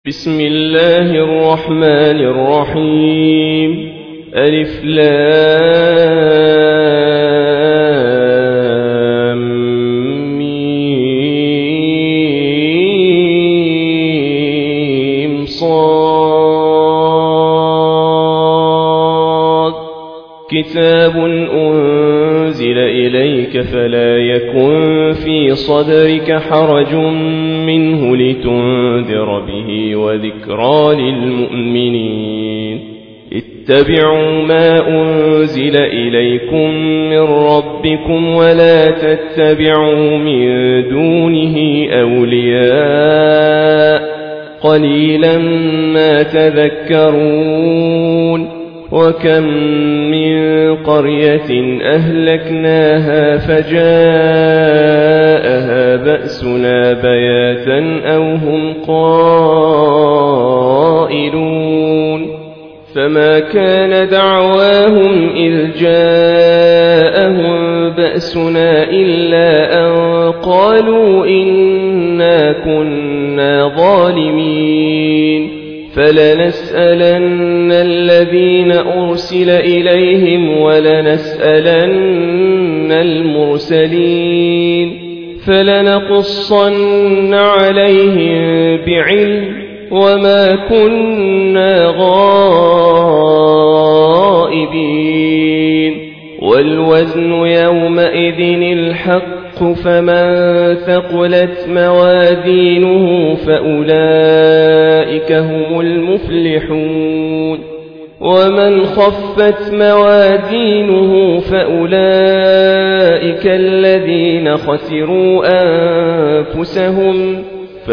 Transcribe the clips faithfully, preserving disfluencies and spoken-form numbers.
بسم الله الرحمن الرحيم. ألف لام ميم صاد. كتاب أنزل إليك فلا يكن في صدرك حرج منه لتنذر به وذكرى للمؤمنين. اتبعوا ما أنزل إليكم من ربكم ولا تتبعوا من دونه أولياء قليلا ما تذكرون. وكم من قرية أهلكناها فجاءها بأسنا بياتا أو هم قائلون. فما كان دعواهم إذ جاءهم بأسنا إلا أن قالوا إنا كنا ظالمين. فلنسألن الذين أرسل إليهم ولنسألن المرسلين فلنقصن عليهم بعلم وما كنا غائبين. والوزن يومئذ الحق فمن ثقلت موازينه فأولئك هم المفلحون. ومن خفت موازينه فأولئك الذين خسروا أنفسهم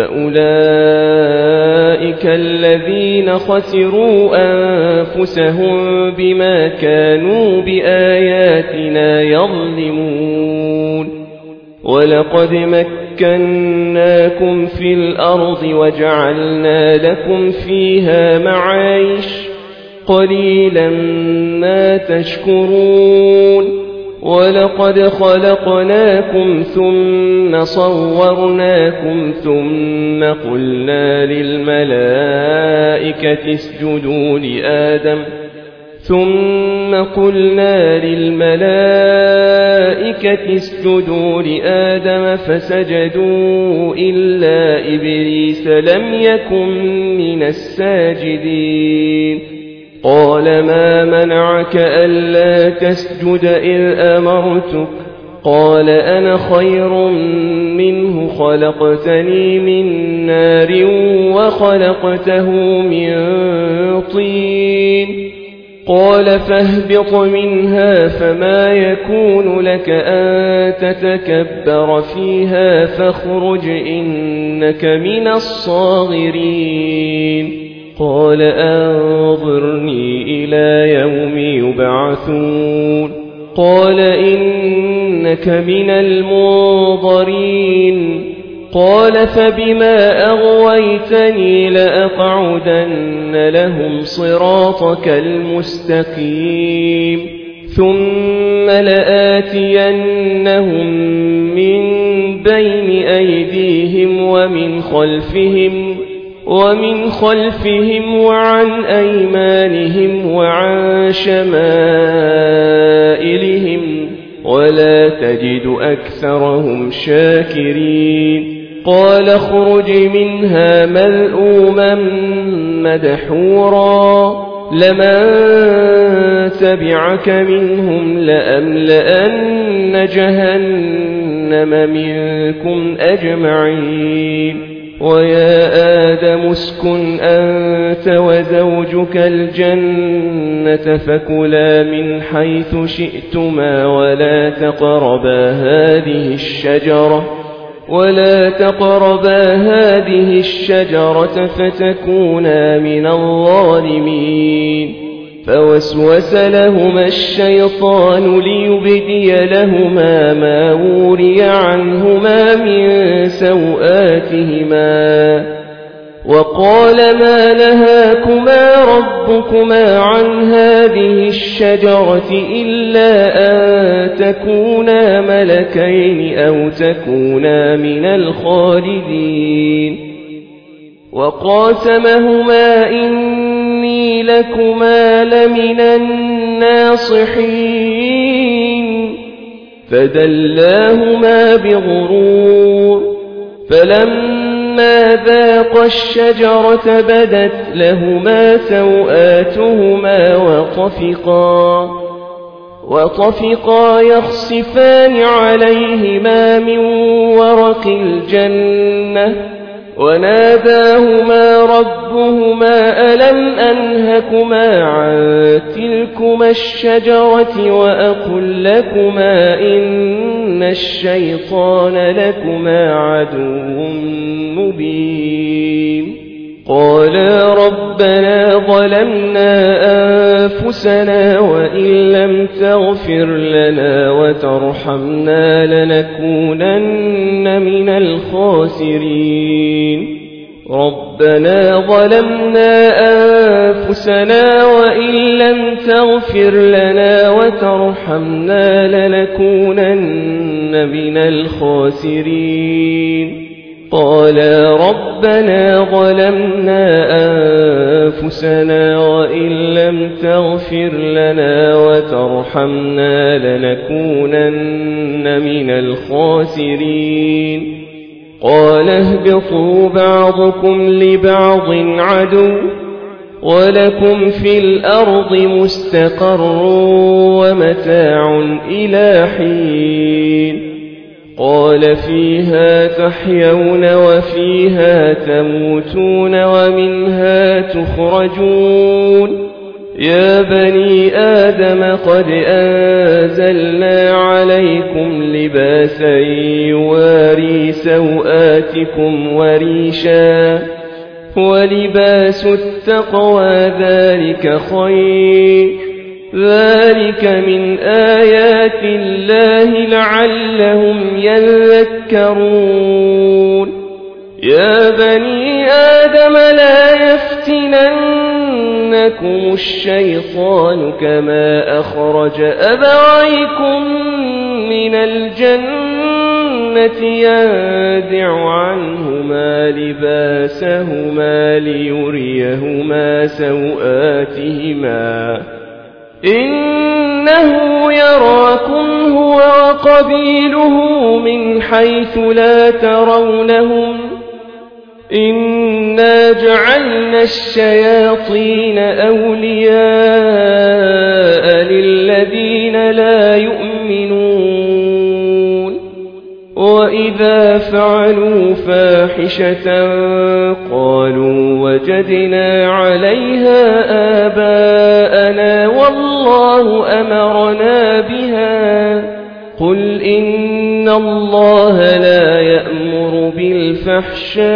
فأولئك الذين خسروا أنفسهم بما كانوا بآياتنا يظلمون. ولقد مكناكم في الأرض وجعلنا لكم فيها معايش قليلا ما تشكرون. ولقد خلقناكم ثم صورناكم ثم قلنا للملائكة اسجدوا لآدم ثم قلنا للملائكة اسجدوا لآدم فسجدوا إلا إبليس لم يكن من الساجدين. قال ما منعك ألا تسجد إذ أمرتك؟ قال أنا خير منه خلقتني من نار وخلقته من طين. قال فاهبط منها فما يكون لك أن تتكبر فيها فاخرج إنك من الصاغرين. قال أنظرني إلى يوم يبعثون. قال إنك من المنظرين. قال فبما أغويتني لأقعدن لهم صراطك المستقيم ثم لآتينهم من بين أيديهم ومن خلفهم ومن خلفهم وعن أيمانهم وعن شمائلهم ولا تجد أكثرهم شاكرين. قال اخرج منها مذءوما مدحورا لمن تبعك منهم لأملأن جهنم منكم أجمعين. ويا آدم اسكن أنت وزوجك الجنة فكلا من حيث شئتما ولا تقربا هذه الشجرة ولا تقربا هذه الشجرة فتكونا من الظالمين. فوسوس لهما الشيطان ليبدي لهما ما وري عنهما من سوآتهما وقال ما نهاكما ربكما عن هذه الشجرة إلا أن تكونا ملكين أو تكونا من الخالدين وقاسمهما إني لكما لمن الناصحين فدلاهما بغرور فلما ذاقا الشجرة بدت لهما سوآتهما وطفقا وطفقا يخصفان عليهما من ورق الجنة وناداهما ربهما ألم أنهكما عن تلكما الشجرة وأقل لكما إن الشيطان لكما عدو مبين قالا ربنا ظلمنا أنفسنا وإن لم تغفر لنا وترحمنا لنكونن من الخاسرين ربنا ظلمنا أنفسنا وإن لم تغفر لنا وترحمنا لنكونن من الخاسرين قالا ربنا ظلمنا أنفسنا وإن لم تغفر لنا وترحمنا لنكونن من الخاسرين قال اهبطوا بعضكم لبعض عدو ولكم في الأرض مستقر ومتاع إلى حين قال فيها تحيون وفيها تموتون ومنها تخرجون يا بني آدم قد أنزلنا عليكم لباسا يواري سوآتكم وريشا ولباس التقوى ذلك خير ذلك من آيات الله لعلهم يذكرون يا بني آدم لا يفتننكم الشيطان كما أخرج أبويكم من الجنة ينزع عنهما لباسهما ليريهما سوآتهما إنه يراكم هو وقبيله من حيث لا ترونهم إنا جعلنا الشياطين أولياء للذين لا يؤمنون وإذا فعلوا فاحشة قالوا وجدنا عليها آباءنا والله أمرنا بها قل إن الله لا يأمر بالفحشاء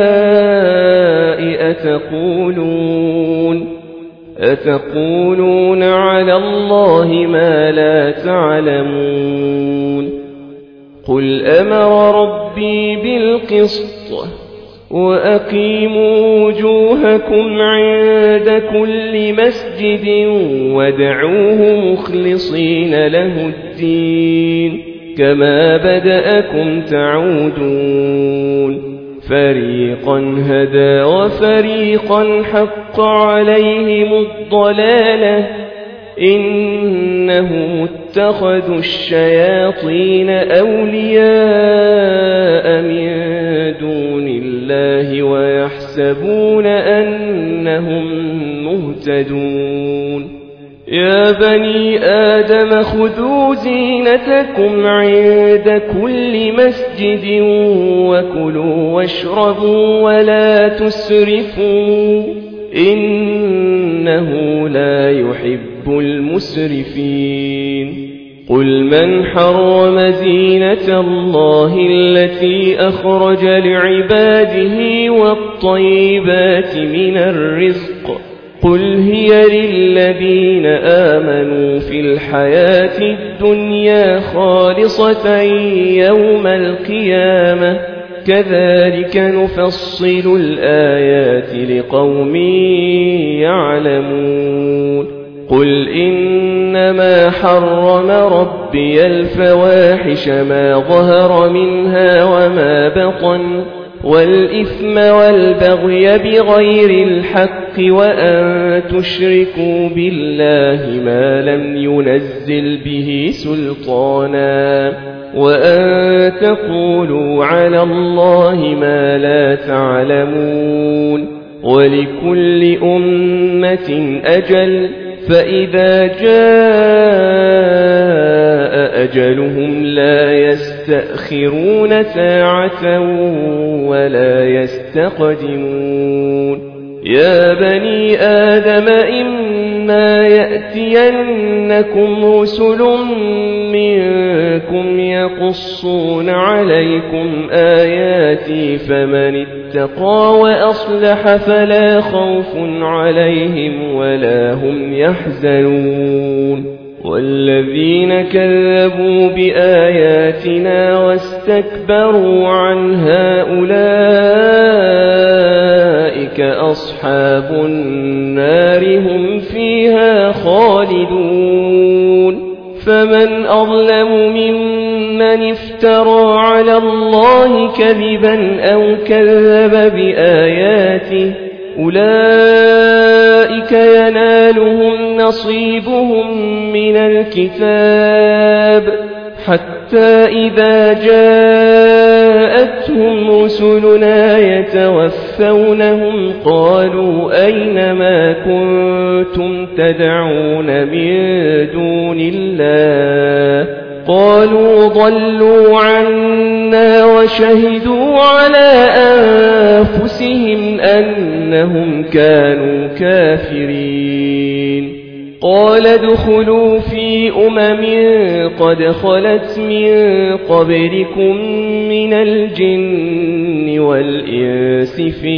أتقولون أتقولون على الله ما لا تعلمون قل أمر ربي بالقسط وأقيموا وجوهكم عند كل مسجد وادعوه مخلصين له الدين كما بدأكم تعودون فريقا هدى وفريقا حق عليهم الضلالة إنهم اتخذوا الشياطين أولياء من دون الله ويحسبون أنهم مهتدون يا بني آدم خذوا زينتكم عند كل مسجد وكلوا واشربوا ولا تسرفوا إنه لا يحب المسرفين قل من حرم زينة الله التي أخرج لعباده والطيبات من الرزق قل هي للذين آمنوا في الحياة الدنيا خالصة يوم القيامة كذلك نفصل الآيات لقوم يعلمون قل إنما حرم ربي الفواحش ما ظهر منها وما بطن والإثم والبغي بغير الحق وأن تشركوا بالله ما لم ينزل به سلطانا وأن تقولوا على الله ما لا تعلمون ولكل أمة أجل فإذا جاء أجلهم لا يستأخرون ساعة ولا يستقدمون يا بني آدم إما يأتينكم رسل منكم يقصون عليكم آياتي فمن اتقى وأصلح فلا خوف عليهم ولا هم يحزنون والذين كذبوا بآياتنا واستكبروا عنها أولئك أصحاب النار هم فيها خالدون فمن أظلم ممن افترى على الله كذبا أو كذب بآياته أولئك ينالهم نصيبهم من الكتاب حتى إذا جاءتهم رسلنا يتوفونهم قالوا أين ما كنتم تدعون من دون الله قالوا ضلوا عنا وشهدوا على أنفسهم أنهم كانوا كافرين قال ادخلوا في أمم قد خلت من قبلكم من الجن والإنس في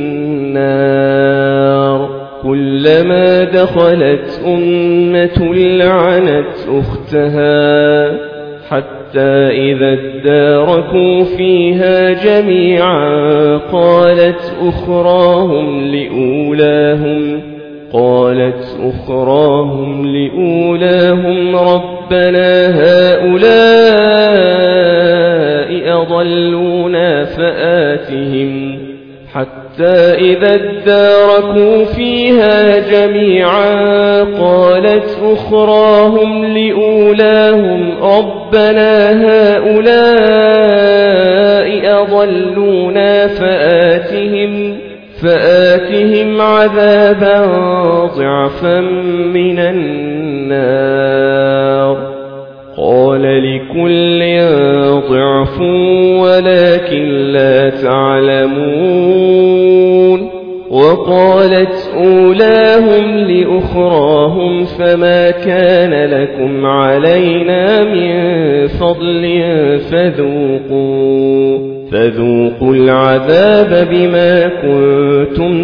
النار كلما دخلت أمة لعنت أختها حتى إذا اداركوا فيها جميعا قالت أخراهم لأولاهم قالت أخراهم لأولاهم ربنا هؤلاء أضلونا فآتهم حتى إذا اداركوا فيها جميعا قالت أخراهم لأولاهم ربنا هؤلاء أضلونا فآتهم فآتهم عذابا ضعفا من النار قال لكل ضعف ولكن لا تعلمون وقالت أولاهم لأخراهم فما كان لكم علينا من فضل فذوقوا فذوقوا العذاب بما كنتم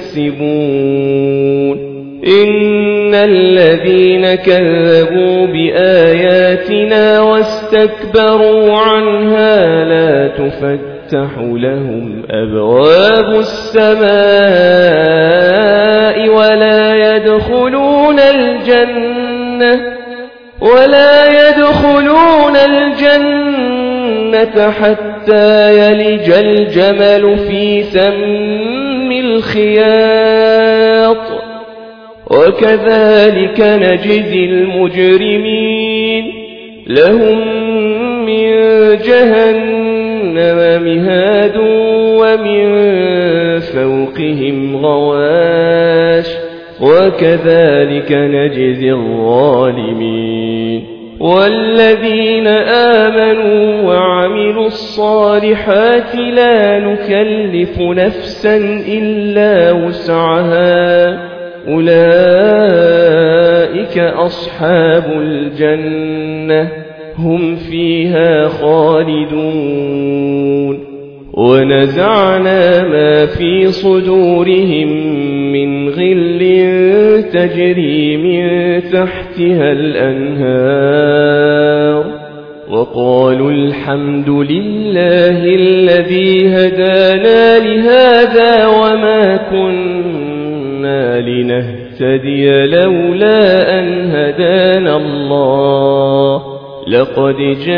تكسبون إن الذين كذبوا بآياتنا واستكبروا عنها لا تفتح لهم أبواب السماء ولا يدخلون الجنة ولا يدخلون الجنة حتى يلج الجمل في سم الخياط وكذلك نجزي المجرمين لهم من جهنم مهاد ومن فوقهم غواش وكذلك نجزي الظالمين والذين آمنوا وعملوا الصالحات لا نكلف نفسا إلا وسعها أولئك أصحاب الجنة هم فيها خالدون ونزعنا ما في صدورهم من غل تجري من تحتها الأنهار وقالوا الحمد لله الذي هدانا لهذا وما كنا لنهتدي لولا أن هدانا الله لقد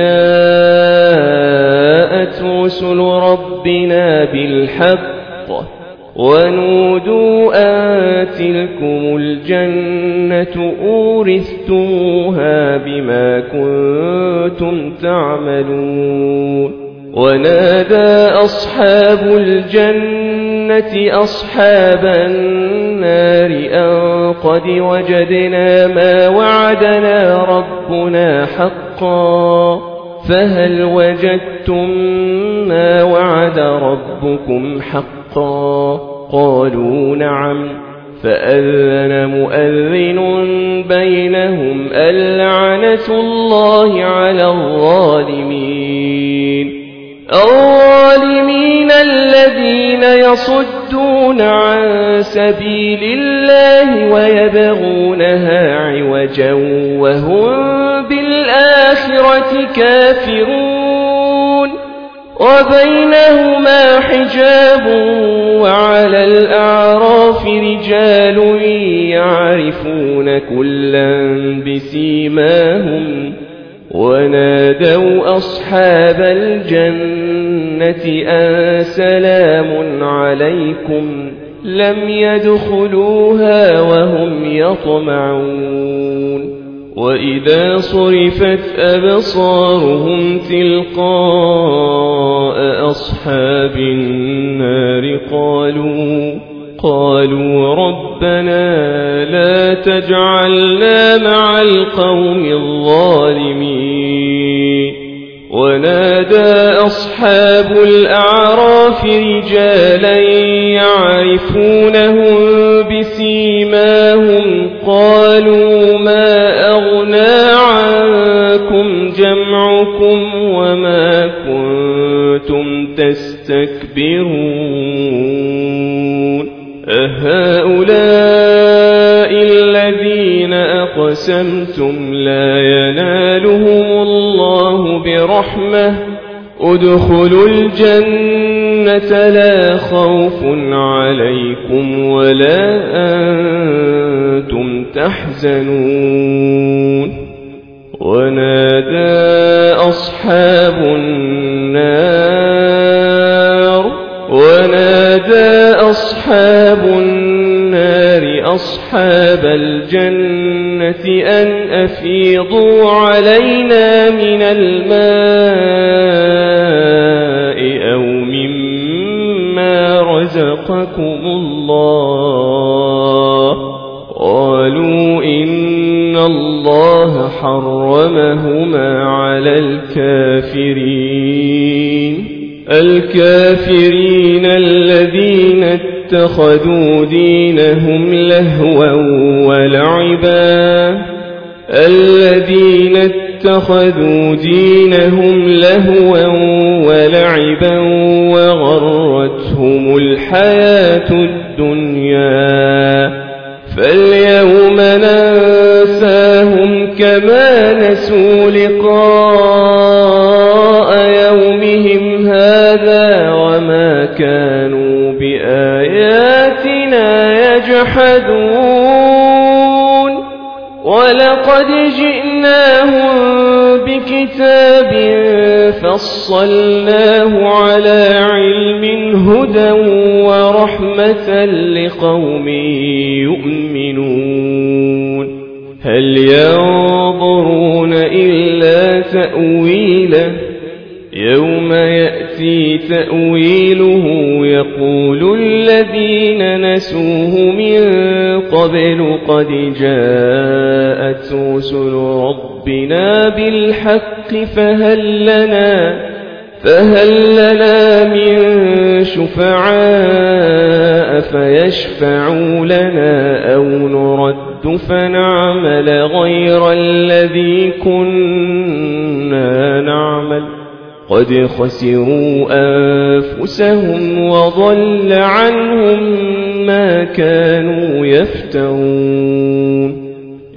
جاءت رسل ربنا بالحق ونودوا أن تلكم الجنة أورثتموها بما كنتم تعملون ونادى أصحاب الجنة أصحاب النار أن قد وجدنا ما وعدنا ربنا حقا فهل وجدتم ما وعد ربكم حقا قالوا نعم فأذن مؤذن بينهم اللعنة الله على الظالمين الظالمين الذين يصدون عن سبيل الله ويبغونها عوجا وهم بالآخرة كافرون وبينهما حجاب وعلى الأعراف رجال يعرفون كلا بسيماهم ونادوا أصحاب الجنة أن سلام عليكم لم يدخلوها وهم يطمعون وإذا صرفت أبصارهم تلقاء أصحاب النار قالوا قالوا ربنا لا تجعلنا مع القوم الظالمين ونادى أصحاب الأعراف رجالا يعرفونهم بسيماهم قالوا ما أغنى عنكم جمعكم وما كنتم تستكبرون أهؤلاء الذين أقسمتم لا ينالهم الله برحمة ادخلوا الجنة لا خوف عليكم ولا أنتم تحزنون ونادى أصحاب النار ونادى أصحاب النار أصحاب الجنة أن أفيضوا علينا من الماء أو مما رزقكم الله قالوا إن الله حرمهما على الكافرين الكافرين الذين اتخذوا دينهم لهوا ولعبا الذين اتخذوا دينهم لهوا ولعبا وغرتهم الحياة الدنيا فاليوم ننساهم كما نسوا لقاء يومهم هذا وما كانوا بآياتنا يجحدون ولقد جئناهم بكتاب فصلناه على علم هدى ورحمة لقوم يؤمنون هل ينظرون إلا تأويله يوم يأتي تأويله يقول الذين نسوه من قبل قد جاءت رسل ربنا بالحق فهل لنا فهل لنا من شفعاء فيشفعوا لنا أو نرد فنعمل غير الذي كنا نعمل قد خسروا أنفسهم وضل عنهم ما كانوا يفترون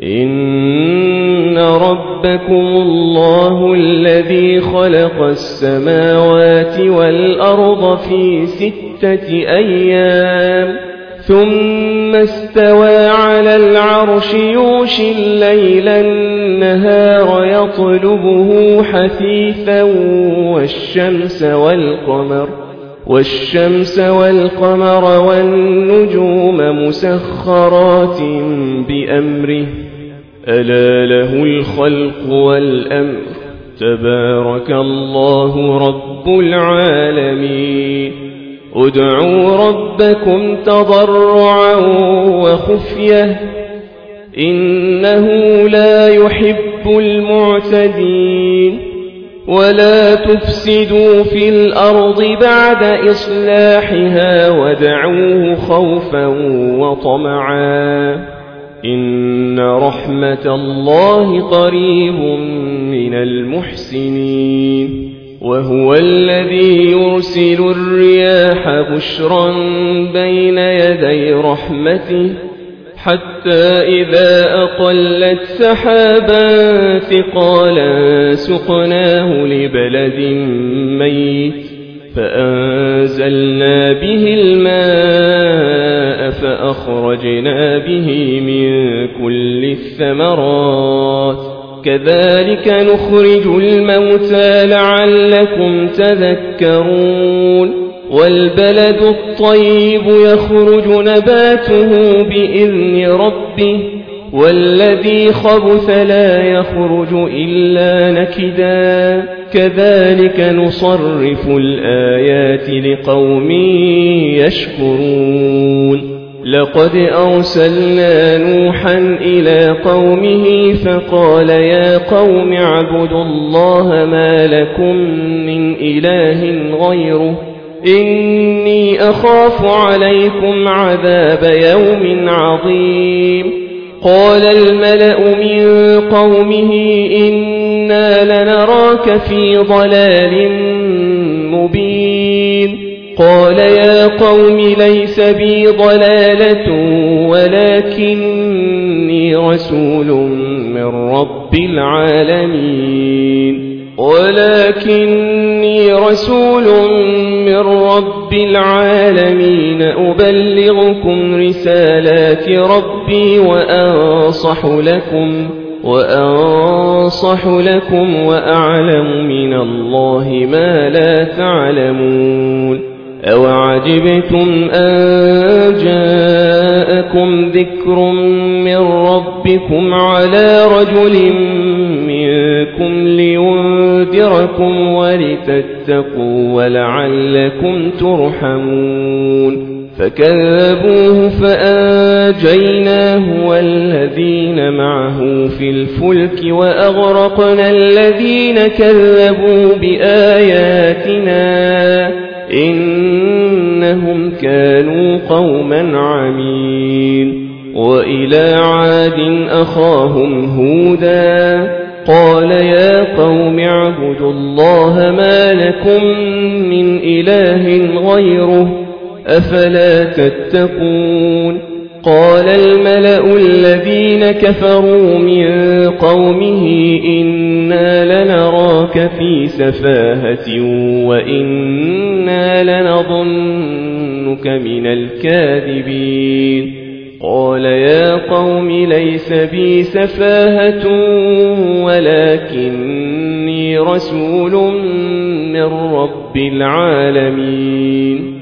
إن ربكم الله الذي خلق السماوات والأرض في ستة أيام ثم استوى على العرش يغشي الليل النهار يطلبه حثيثا والشمس والقمر والشمس والقمر والنجوم مسخرات بأمره ألا له الخلق والأمر تبارك الله رب العالمين ادعوا ربكم تضرعا وخفية إنه لا يحب المعتدين ولا تفسدوا في الأرض بعد إصلاحها وادعوه خوفا وطمعا إن رحمة الله قريب من المحسنين وهو الذي يرسل الرياح بشرا بين يدي رحمته حتى إذا أقلت سحابا ثقالا سقناه لبلد ميت فأنزلنا به الماء فأخرجنا به من كل الثمرات كذلك نخرج الموتى لعلكم تذكرون والبلد الطيب يخرج نباته بإذن ربه والذي خبث لا يخرج إلا نكدا كذلك نصرف الآيات لقوم يشكرون لقد أرسلنا نوحا إلى قومه فقال يا قوم اعبدوا الله ما لكم من إله غيره إني أخاف عليكم عذاب يوم عظيم قال الملأ من قومه إنا لنراك في ضلال مبين قال يا قوم ليس بي ضلالة ولكني رسول من رب العالمين ولكني رسول من رب العالمين أبلغكم رسالات ربي وأنصح لكم وأنصح لكم وأعلم من الله ما لا تعلمون أوعجبتم أن جاءكم ذكر من ربكم على رجل منكم لينذركم ولتتقوا ولعلكم ترحمون فكذبوه فأنجيناه والذين معه في الفلك وأغرقنا الذين كذبوا بآياتنا إنهم كانوا قوما عمين وإلى عاد أخاهم هودا قال يا قوم اعبدوا الله ما لكم من إله غيره أفلا تتقون قال الملأ الذين كفروا من قومه إنا لنراك في سفاهة وإنا لنظنك من الكاذبين قال يا قوم ليس بي سفاهة ولكني رسول من رب العالمين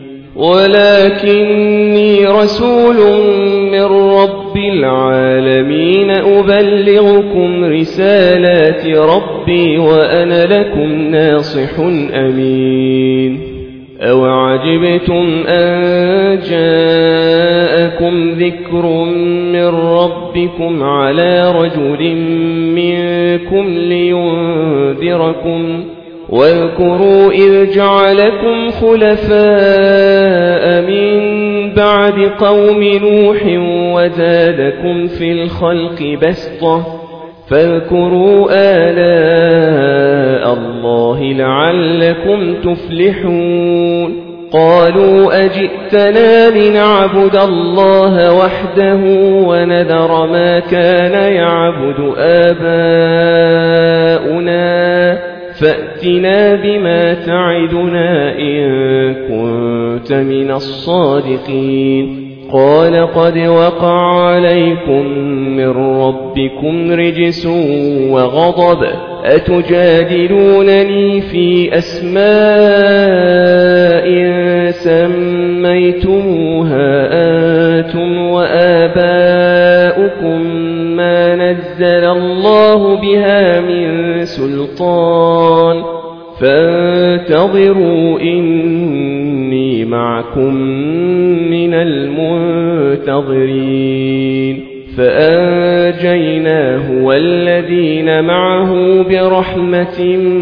ولكني رسول من رب العالمين أبلغكم رسالات ربي وأنا لكم ناصح أمين أوعجبتم أن جاءكم ذكر من ربكم على رجل منكم لينذركم واذكروا إذ جعلكم خلفاء من بعد قوم نوح وزادكم في الخلق بسطة فاذكروا آلاء الله لعلكم تفلحون قالوا أجئتنا لنعبد الله وحده ونذر ما كان يعبد آباؤنا فأتنا بما تعدنا إن كنت من الصادقين قال قد وقع عليكم من ربكم رجس وغضب أتجادلونني في أسماء سميتموها أنتم وآباؤكم ما نزل الله بها من سلطان فانتظروا إني معكم من المنتظرين فأنجيناه والذين معه برحمة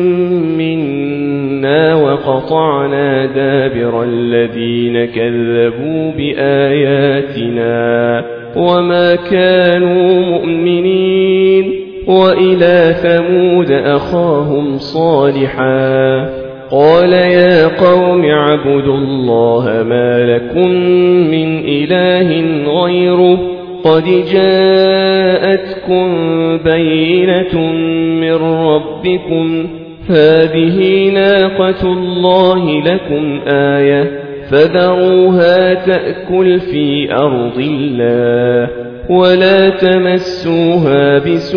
منا وقطعنا دابر الذين كذبوا بآياتنا وما كانوا مؤمنين وإلى ثمود أخاهم صالحا قال يا قوم اعبدوا الله ما لكم من إله غيره قد جاءتكم بينة من ربكم هذه ناقة الله لكم آية فذروها تأكل في أرض الله ولا تمسوها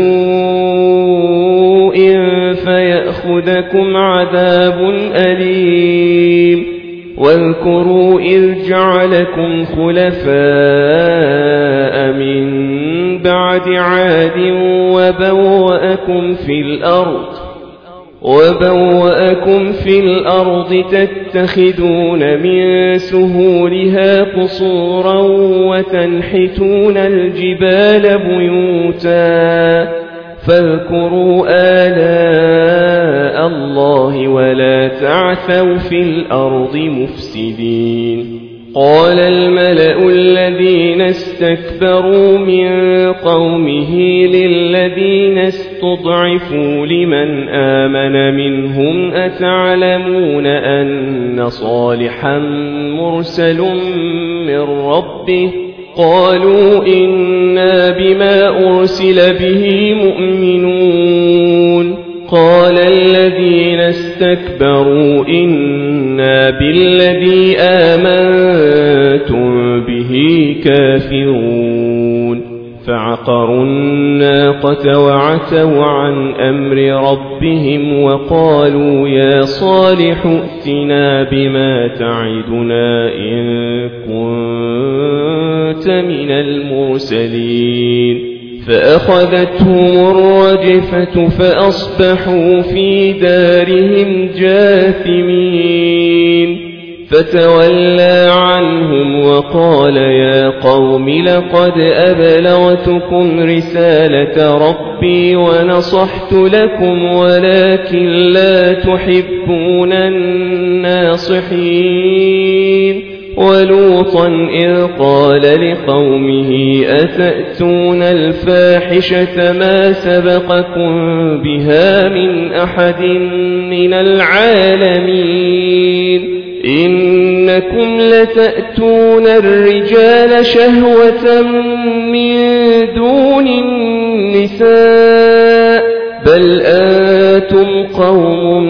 بسوء فيأخذكم عذاب أليم واذكروا إذ جعلكم خلفاء من بعد عاد وبوأكم في الأرض وبوأكم في الأرض تتخذون من سهولها قصورا وتنحتون الجبال بيوتا فاذكروا آلاء الله ولا تعثوا في الأرض مفسدين قال الملأ الذين استكبروا من قومه للذين استضعفوا لمن آمن منهم أتعلمون أن صالحا مرسل من ربه قالوا إنا بما أرسل به مؤمنون قال الذين استكبروا إنا بالذي آمنتم به كافرون فعقروا الناقة وعتوا عن أمر ربهم وقالوا يا صالح ائتنا بما تعدنا إن كنت من المرسلين فأخذتهم الرجفة فأصبحوا في دارهم جاثمين فتولى عنهم وقال يا قوم لقد أبلغتكم رسالة ربي ونصحت لكم ولكن لا تحبون الناصحين ولوطا إذ قال لقومه أتأتون الفاحشة ما سبقكم بها من أحد من العالمين إنكم لتأتون الرجال شهوة من دون النساء بل أنتم قوم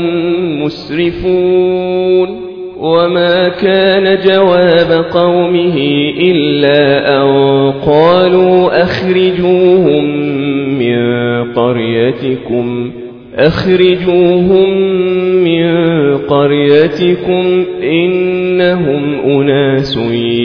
مسرفون وما كان جواب قومه إلا أن قالوا أخرجوهم من قريتكم أخرجوهم من قريتكم إنهم أناس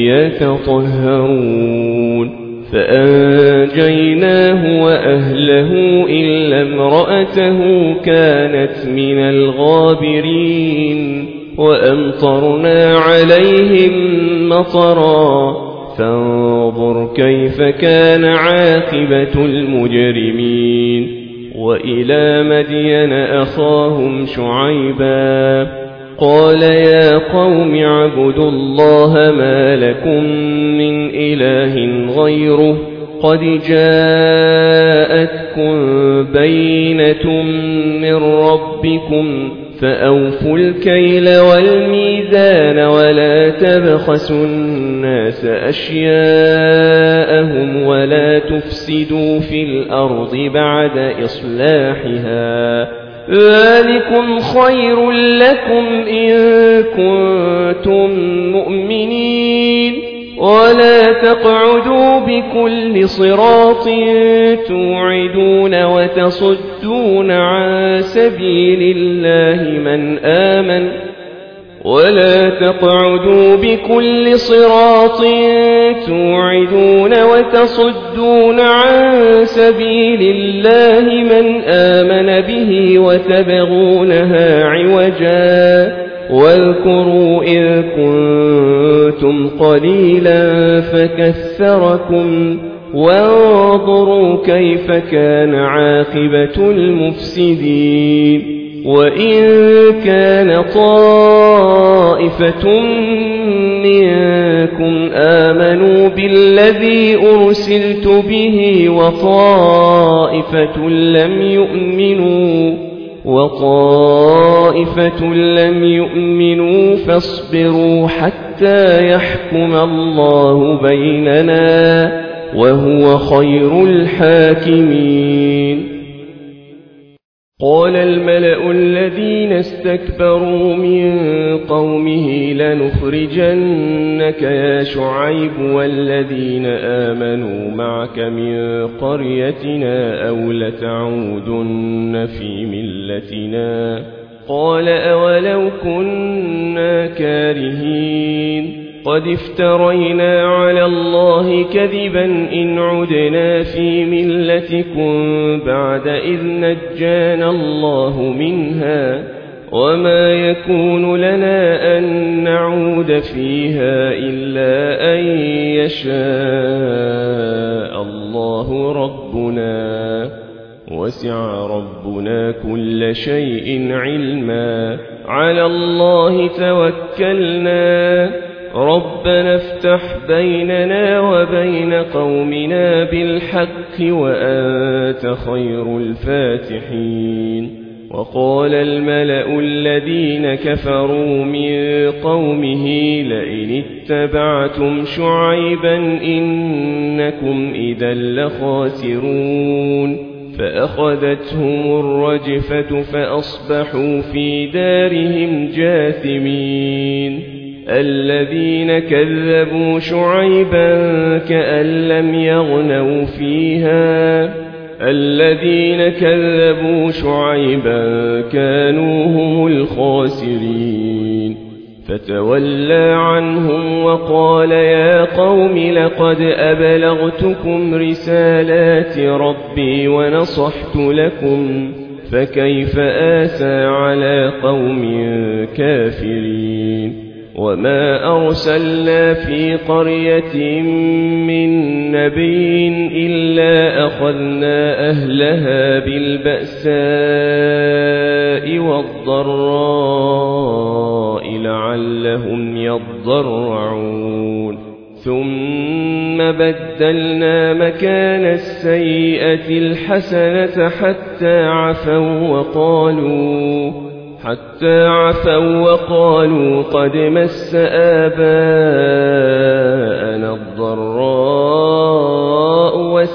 يتطهرون فأنجيناه وأهله إلا امرأته كانت من الغابرين وأمطرنا عليهم مطرا فانظر كيف كان عاقبة المجرمين وإلى مدين أخاهم شعيبا قال يا قوم اعبدوا الله ما لكم من إله غيره قد جاءتكم بينة من ربكم فأوفوا الكيل والميزان ولا تبخسوا الناس أشياءهم ولا تفسدوا في الأرض بعد إصلاحها ذلكم خير لكم إن كنتم مؤمنين ولا تقعدوا بكل صراط توعدون وتصدون عن سبيل الله من آمن ولا تقعدوا بكل صراط توعدون وتصدون عن سبيل الله من آمن به وتبغونها عوجا واذكروا إذ كنتم قليلا فكثركم وانظروا كيف كان عاقبة المفسدين وإن كان طائفة منكم آمنوا بالذي أرسلت به وطائفة لم يؤمنوا وطائفة لم يؤمنوا فاصبروا حتى يحكم الله بيننا وهو خير الحاكمين. قال الملأ الذين استكبروا من قومه لنخرجنك يا شعيب والذين آمنوا معك من قريتنا أو لتعودن في ملتنا قال أولو كنا كارهين قد افترينا على الله كذبا إن عدنا في ملتكم بعد إذ نجانا الله منها وما يكون لنا أن نعود فيها إلا أن يشاء الله ربنا وسع ربنا كل شيء علما على الله توكلنا ربنا افتح بيننا وبين قومنا بالحق وأنت خير الفاتحين. وقال الملأ الذين كفروا من قومه لئن اتبعتم شعيبا إنكم إذا لخاسرون فأخذتهم الرجفة فأصبحوا في دارهم جاثمين. الذين كذبوا شعيبا كأن لم يغنوا فيها الذين كذبوا شعيبا كانوا هم الخاسرين فتولى عنهم وقال يا قوم لقد أبلغتكم رسالات ربي ونصحت لكم فكيف آسى على قوم كافرين. وما أرسلنا في قرية من نبي إلا أخذنا أهلها بالبأساء والضراء لعلهم يضرعون ثم بدلنا مكان السيئة الحسنة حتى عفوا وقالوا حتى عفوا وقالوا قد مس آباءنا الضراء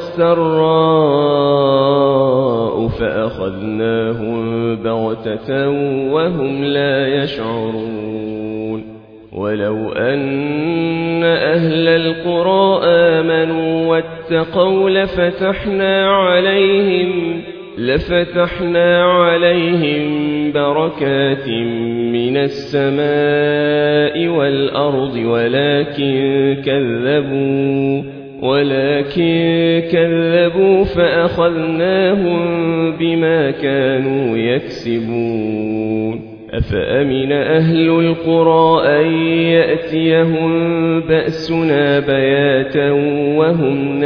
والسراء فأخذناهم بغتة وهم لا يشعرون. ولو أن أهل القرى آمنوا واتقوا لفتحنا عليهم لفتحنا عليهم بركات من السماء والأرض ولكن كذبوا ولكن كذبوا فأخذناهم بما كانوا يكسبون. أفأمن أهل القرى أن يأتيهم بأسنا بياتا وهم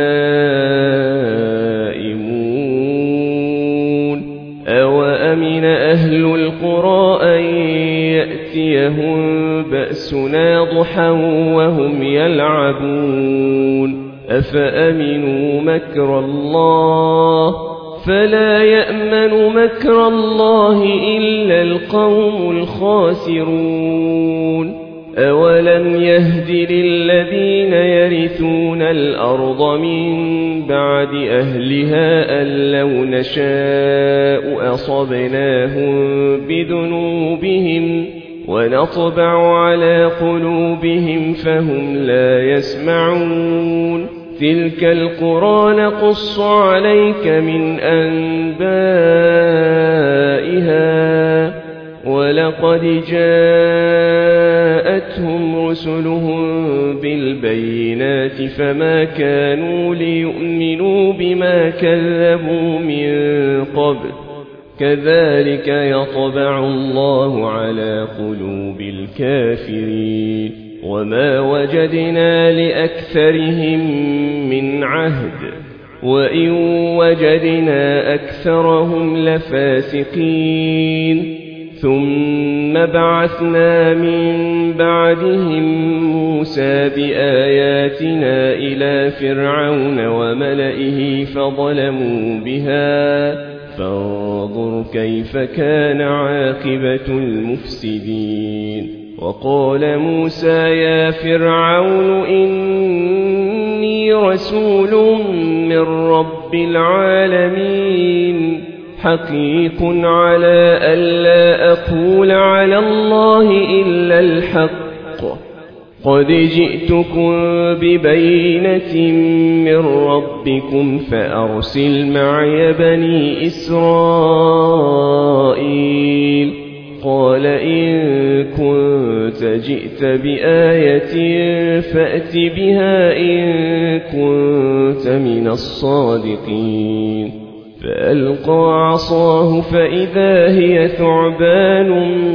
نائمون أوأمن أهل القرى أن يأتيهم بأسنا ضحى وهم يلعبون أفأمنوا مكر الله فلا يأمن مكر الله إلا القوم الخاسرون. أولم يهد للذين يرثون الأرض من بعد أهلها أن لو نشاء أصبناهم بذنوبهم ونطبع على قلوبهم فهم لا يسمعون تلك القرى نقص عليك من أنبائها ولقد جاءتهم رسلهم بالبينات فما كانوا ليؤمنوا بما كذبوا من قبل كذلك يطبع الله على قلوب الكافرين وما وجدنا لأكثرهم من عهد وإن وجدنا أكثرهم لفاسقين ثم بعثنا من بعدهم موسى بآياتنا إلى فرعون وملئه فظلموا بها فانظر كيف كان عاقبة المفسدين وقال موسى يا فرعون إني رسول من رب العالمين حقيق على ألا أقول على الله إلا الحق قد جئتكم ببينة من ربكم فأرسل معي بني إسرائيل قال إن كنت جئت بآية فأت بها إن كنت من الصادقين فألقى عصاه فإذا هي ثعبان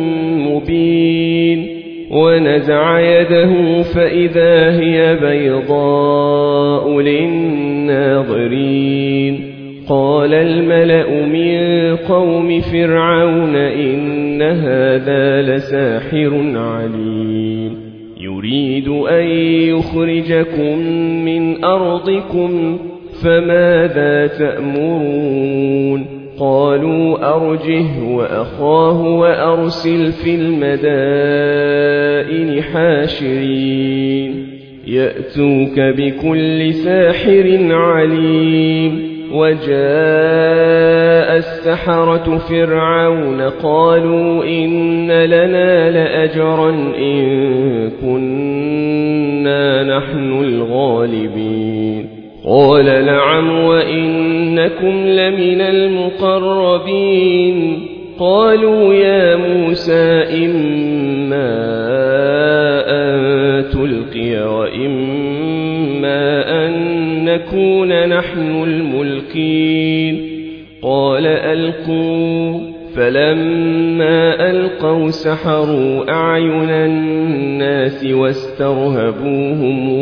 مبين ونزع يده فإذا هي بيضاء للناظرين قال الملأ من قوم فرعون إن هذا لساحر عليم يريد أن يخرجكم من أرضكم فماذا تأمرون قالوا أرجه وأخاه وأرسل في المدائن حاشرين يأتوك بكل ساحر عليم وجاء السحرة فرعون قالوا إن لنا لأجرا إن كنا نحن الغالبين قال نعم وإنكم لمن المقربين قالوا يا موسى إما أن تلقي وإما أن نكون نحن الملقين قال ألقوا فلما ألقوا سحروا أعين الناس واسترهبوهم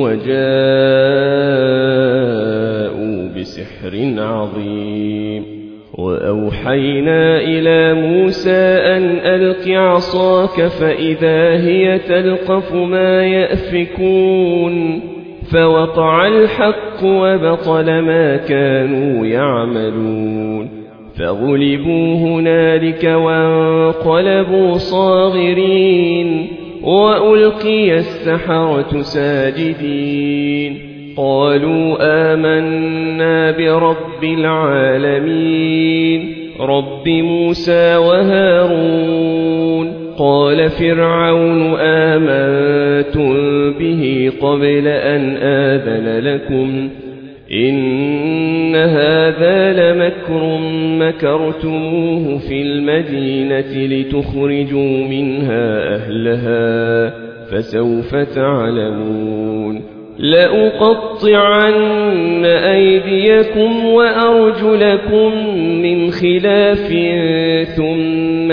وجاءوا بسحر عظيم وأوحينا إلى موسى أن ألق عصاك فإذا هي تلقف ما يأفكون فوقع الحق وبطل ما كانوا يعملون فغلبوا هنالك وانقلبوا صاغرين وألقي السحرة ساجدين قالوا آمنا برب العالمين رب موسى وهارون قال فرعون آمنتم به قبل أن آذن لكم إن هذا لمكر مكرتموه في المدينة لتخرجوا منها أهلها فسوف تعلمون لأقطعن أيديكم وأرجلكم من خلاف ثم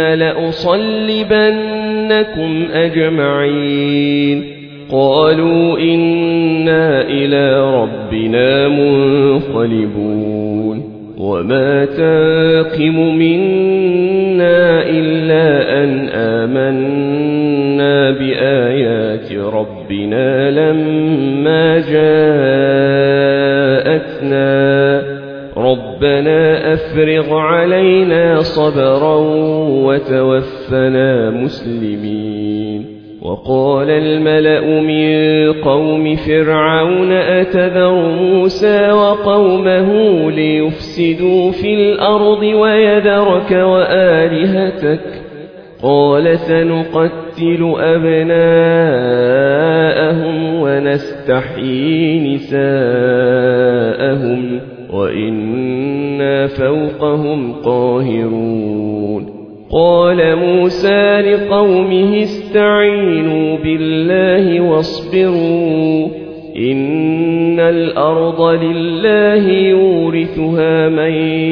لأصلبنكم أجمعين قالوا إنا إلى ربنا منقلبون وما تنقم منا إلا أن آمنا بآيات ربنا لما جاءتنا ربنا أفرغ علينا صبرا وتوفنا مسلمين وقال الملأ من قوم فرعون أتذر موسى وقومه ليفسدوا في الأرض ويذرك وآلهتك قال سنقتل أبناءهم ونستحيي نساءهم وإنا فوقهم قاهرون قال موسى لقومه استعينوا بالله واصبروا إن الأرض لله يورثها من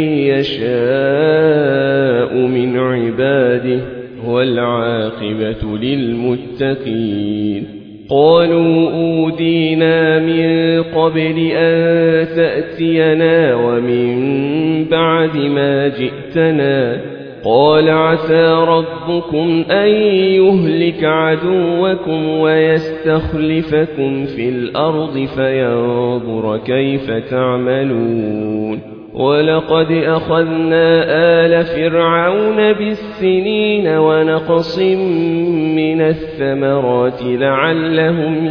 يشاء من عباده والعاقبة للمتقين قالوا أودينا من قبل أن تأتينا ومن بعد ما جئتنا قال عسى ربكم أن يهلك عدوكم ويستخلفكم في الأرض فينظر كيف تعملون ولقد أخذنا آل فرعون بالسنين ونقص من الثمرات لعلهم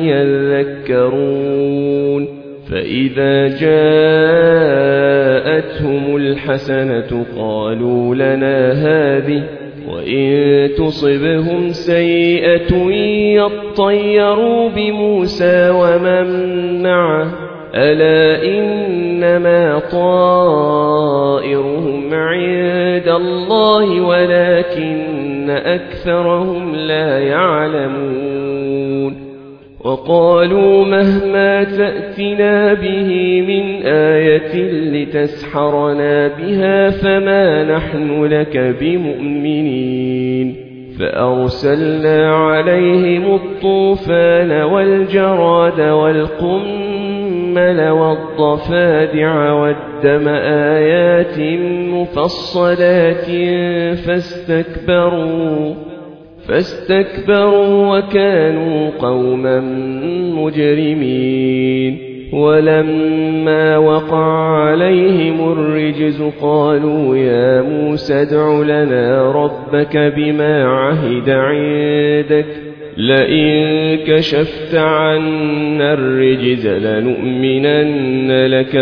يذكرون فإذا جاءتهم الحسنة قالوا لنا هذه وإن تصبهم سيئة يطيروا بموسى ومن معه ألا إنما طائرهم عند الله ولكن أكثرهم لا يعلمون وقالوا مهما تأتنا به من آية لتسحرنا بها فما نحن لك بمؤمنين فأرسلنا عليهم الطوفان والجراد والقمل والضفادع والدم آيات مفصلات فاستكبروا فاستكبروا وكانوا قوما مجرمين ولما وقع عليهم الرجز قالوا يا موسى ادع لنا ربك بما عهد عندك لئن كشفت عنا الرجز لنؤمنن لك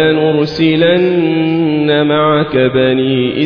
ولنرسلن معك بني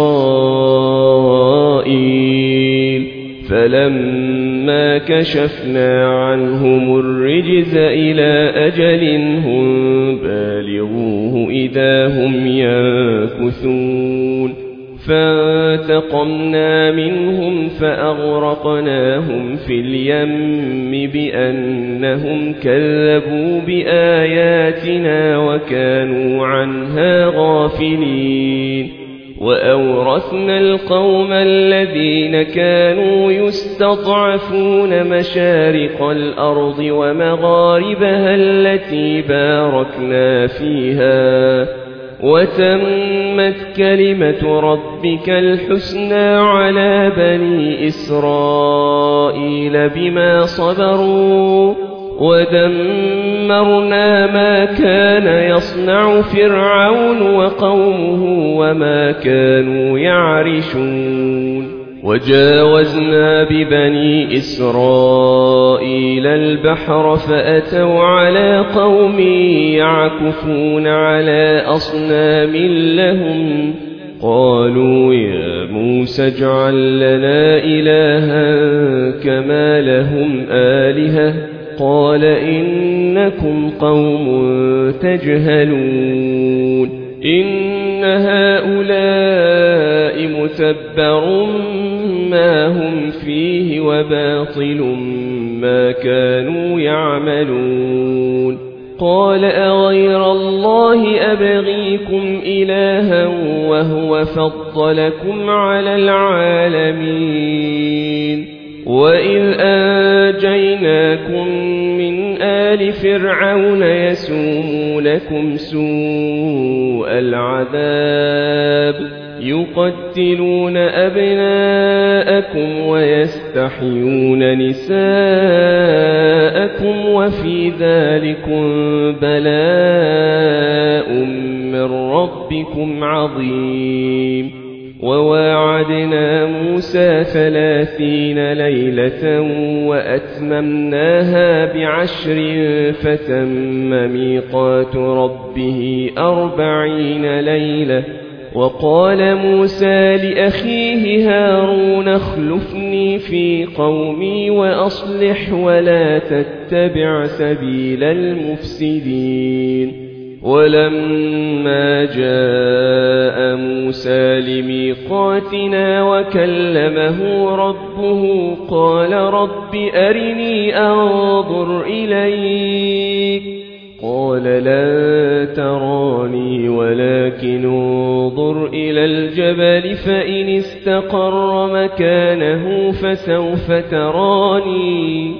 إسرائيل فلما كشفنا عنهم الرجز إلى أجل هم بالغوه إذا هم ينكثون فانتقمنا منهم فأغرقناهم في اليم بأنهم كذبوا بآياتنا وكانوا عنها غافلين وأورثنا القوم الذين كانوا يستضعفون مشارق الأرض ومغاربها التي باركنا فيها وتمت كلمة ربك الحسنى على بني إسرائيل بما صبروا ودمرنا ما كان يصنع فرعون وقومه وما كانوا يعرشون وجاوزنا ببني إسرائيل البحر فأتوا على قوم يعكفون على أصنام لهم قالوا يا موسى اجعل لنا إلها كما لهم آلهة قال إنكم قوم تجهلون إن هؤلاء متبر ما هم فيه وباطل ما كانوا يعملون قال أغير الله أبغيكم إلها وهو فضلكم على العالمين وإذ أنجيناكم من آل فرعون يسومونكم سوء العذاب يقتلون أبناءكم ويستحيون نساءكم وفي ذلكم بلاء من ربكم عظيم وواعدنا موسى ثلاثين ليلة وأتممناها بعشر فتم ميقات ربه أربعين ليلة وقال موسى لأخيه هارون اخلفني في قومي وأصلح ولا تتبع سبيل المفسدين ولما جاء موسى لميقاتنا وكلمه ربه قال رب أرني أنظر إليك قال لا تراني ولكن انظر إلى الجبل فإن استقر مكانه فسوف تراني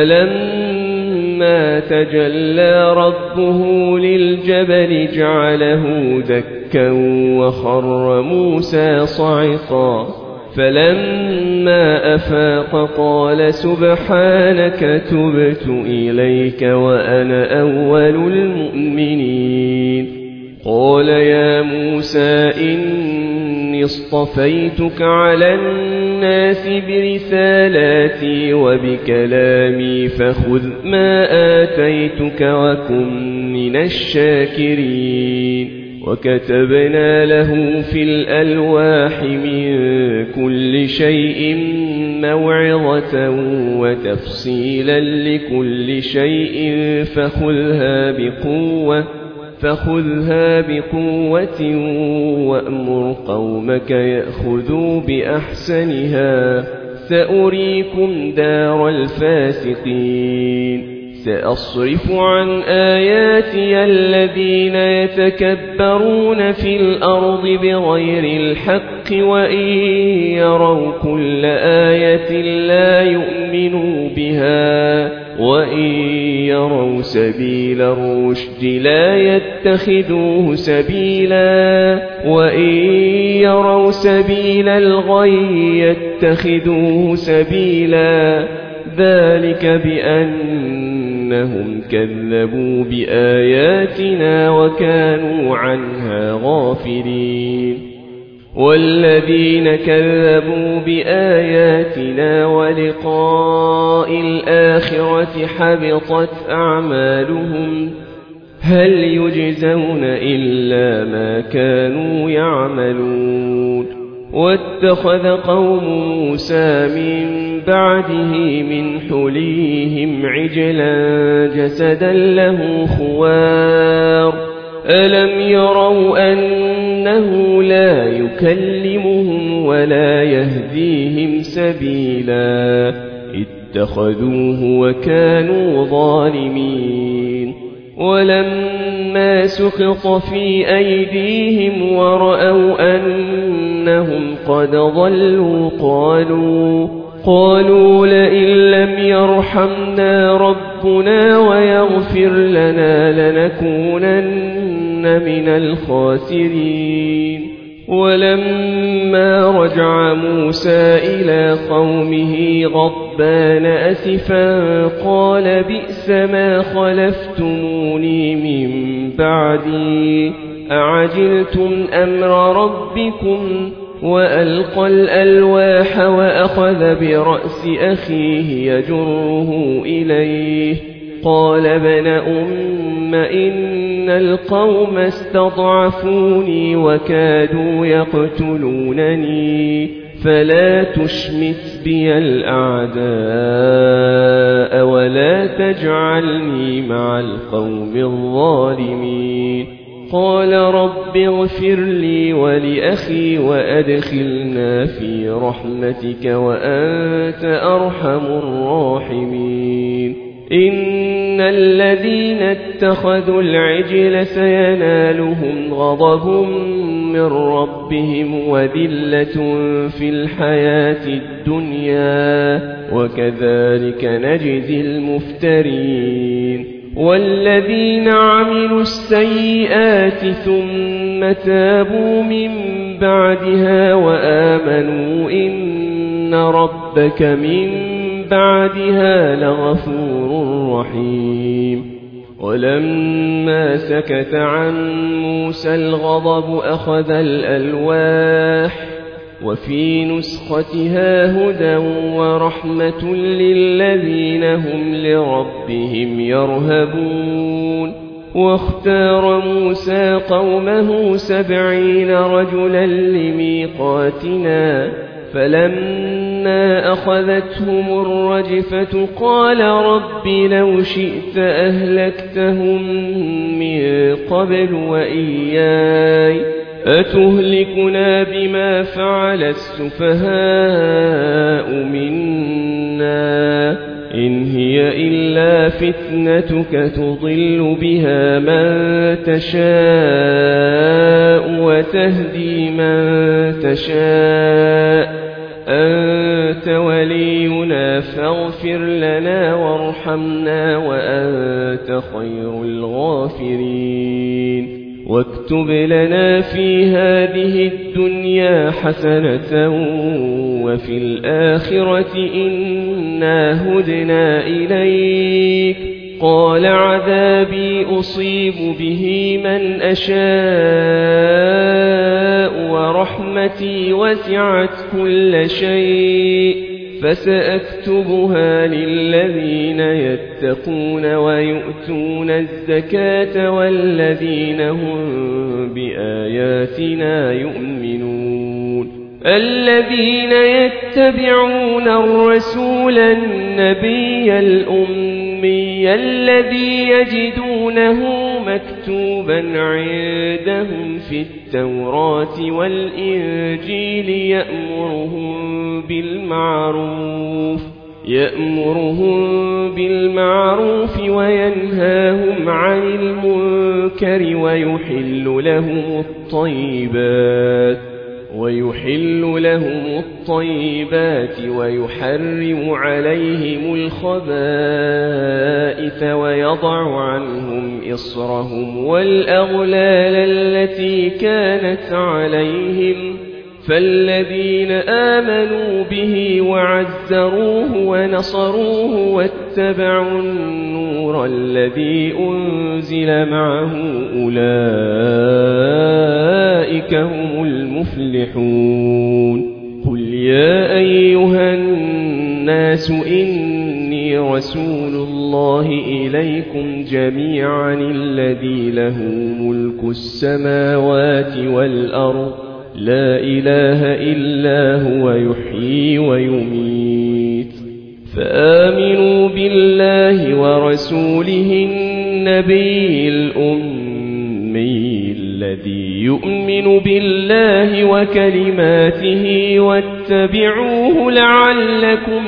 فلما تجلى ربه للجبل جعله دكا وخر موسى صعقا فلما أفاق قال سبحانك تبت إليك وأنا أول المؤمنين قال يا موسى إني اصطفيتك على الناس برسالاتي وبكلامي فخذ ما آتيتك وكن من الشاكرين وكتبنا له في الألواح من كل شيء موعظة وتفصيلا لكل شيء فخذها بقوة فخذها بقوة وأمر قومك يأخذوا بأحسنها سأريكم دار الفاسقين سأصرف عن آياتي الذين يتكبرون في الأرض بغير الحق وإن يروا كل آية لا يؤمنوا بها وإن يروا سبيل الرشد لا يتخذوه سبيلا وإن يروا سبيل الغي يتخذوه سبيلا ذلك بأنهم كذبوا بآياتنا وكانوا عنها غافلين والذين كذبوا بآياتنا ولقاء الآخرة حبطت أعمالهم هل يجزون إلا ما كانوا يعملون واتخذ قوم موسى من بعده من حليهم عجلا جسدا له خوار ألم يروا أنه لا يكلمهم ولا يهديهم سبيلا اتخذوه وكانوا ظالمين ولما سقط في أيديهم ورأوا أنهم قد ضلوا قالوا قالوا لئن لم يرحمنا ربنا ويغفر لنا لنكونن من الخاسرين ولما رجع موسى إلى قومه غضبان أسفا قال بئس ما خلفتموني من بعدي أعجلتم أمر ربكم وألقى الألواح وأخذ برأس أخيه يجره إليه قال ابن أم إن القوم استضعفوني وكادوا يقتلونني فلا تشمت بي الأعداء ولا تجعلني مع القوم الظالمين قال رب اغفر لي ولأخي وأدخلنا في رحمتك وأنت أرحم الراحمين إن الذين اتخذوا العجل سينالهم غضب من ربهم وذلة في الحياة الدنيا وكذلك نجزي المفترين والذين عملوا السيئات ثم تابوا من بعدها وآمنوا إن ربك من بعدها لغفور رحيم ولما سكت عن موسى الغضب أخذ الألواح وفي نسختها هدى ورحمة للذين هم لربهم يرهبون واختار موسى قومه سبعين رجلا لميقاتنا فلما أخذتهم الرجفة قال رب لو شئت أهلكتهم من قبل وإياي أتهلكنا بما فعل السفهاء منا إن هي إلا فتنتك تضل بها من تشاء وتهدي من تشاء أنت ولينا فاغفر لنا وارحمنا وأنت خير الغافرين واكتب لنا في هذه الدنيا حسنة وفي الآخرة إنا هدنا إليك قال عذابي أصيب به من أشاء ورحمتي وسعت كل شيء فسأكتبها للذين يتقون ويؤتون الزكاة والذين هم بآياتنا يؤمنون الذين يتبعون الرسول النبي الأمي الذي يجدونه مكتوبا عندهم في التوراة والإنجيل يأمرهم بالمعروف يأمرهم بالمعروف وينهاهم عن المنكر ويحل لهم الطيبات ويحل لهم الطيبات ويحرم عليهم الخبائث ويضع عنهم إصرهم والأغلال التي كانت عليهم فالذين آمنوا به وعزروه ونصروه واتبعوا النور الذي أنزل معه أولئك هم المفلحون قل يا أيها الناس إني رسول الله إليكم جميعا الذي له ملك السماوات والأرض لا إله إلا هو يحيي ويميت فآمنوا بالله ورسوله النبي الأمي الذي يؤمن بالله وكلماته واتبعوه لعلكم